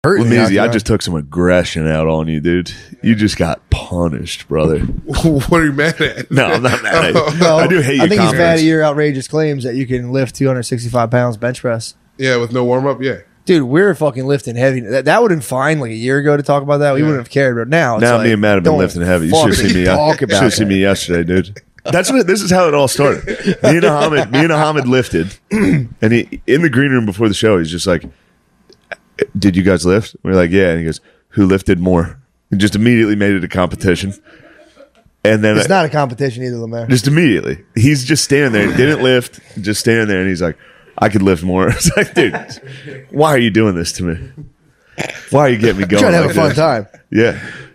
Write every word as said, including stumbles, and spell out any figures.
Hurting Well, out Measy, I there. just took some aggression out on you, dude. You just got punished, brother. What are you mad at? No, I'm not mad at you. Well, I do hate your I think he's mad confidence. at your outrageous claims that you can lift two hundred sixty-five pounds bench press. Yeah, with no warm up. Yeah. Dude, we're fucking lifting heavy. That, that would have been fine like a year ago to talk about that. We Yeah. wouldn't have cared. But now, it's Now like, me and Matt have been don't lifting heavy. You should have fucking seen me. Talk Should about have seen it. me yesterday, dude. That's what. This is how it all started. Me and Ahmed, me and Ahmed lifted, and he in the green room before the show. He's just like, "Did you guys lift?" We're like, "Yeah." And he goes, "Who lifted more?" And just immediately made it a competition. And then It's I- not a competition either, Lemaire. just immediately, he's just standing there. He didn't lift, just standing there, and he's like, "I could lift more." It's like, dude, why are you doing this to me? Why are you getting me going? Trying to have like a fun this? time. Yeah.